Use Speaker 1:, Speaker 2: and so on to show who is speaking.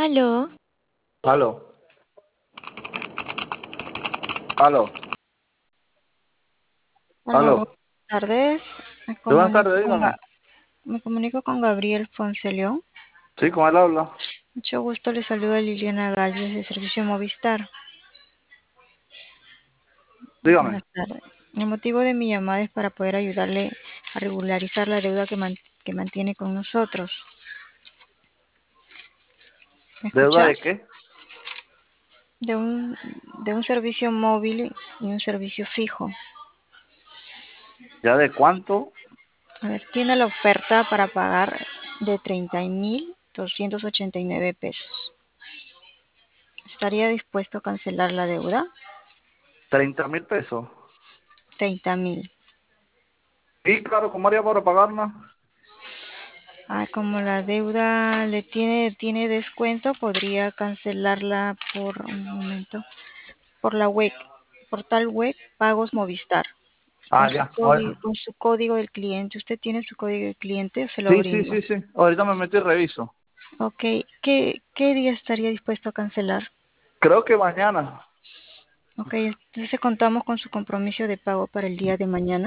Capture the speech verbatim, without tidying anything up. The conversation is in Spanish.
Speaker 1: Aló,
Speaker 2: Aló, aló,
Speaker 1: aló,
Speaker 2: aló.
Speaker 1: buenas tardes. Me
Speaker 2: Sí, buenas
Speaker 1: comunico
Speaker 2: tardes,
Speaker 1: con,
Speaker 2: dígame.
Speaker 1: Ga- me comunico con Gabriel Ponce León.
Speaker 2: Sí, con él habla.
Speaker 1: Mucho gusto, le saluda Liliana Galvez de Servicio Movistar.
Speaker 2: Dígame.
Speaker 1: Buenas tardes. El motivo de mi llamada es para poder ayudarle a regularizar la deuda que, man- que mantiene con nosotros. ¿Me
Speaker 2: ¿Deuda
Speaker 1: escuchas?
Speaker 2: de qué?
Speaker 1: De un, de un servicio móvil y un servicio fijo.
Speaker 2: ¿Ya de cuánto?
Speaker 1: A ver, tiene la oferta para pagar de treinta mil doscientos ochenta y nueve pesos. ¿Estaría dispuesto a cancelar la deuda?
Speaker 2: Treinta mil pesos.
Speaker 1: Treinta mil.
Speaker 2: Sí, claro, ¿cómo haría para pagarla?
Speaker 1: Ah, como la deuda le tiene, tiene descuento, podría cancelarla por un momento, por la web, portal web Pagos Movistar, con
Speaker 2: Ah,
Speaker 1: su
Speaker 2: ya. A ver.
Speaker 1: código, con su código del cliente. ¿Usted tiene su código del cliente o se lo
Speaker 2: Sí, sí,
Speaker 1: brindo?
Speaker 2: sí, sí. Ahorita me metí y reviso.
Speaker 1: Ok, ¿qué, qué día estaría dispuesto a cancelar?
Speaker 2: Creo que mañana.
Speaker 1: Ok, entonces contamos con su compromiso de pago para el día de mañana.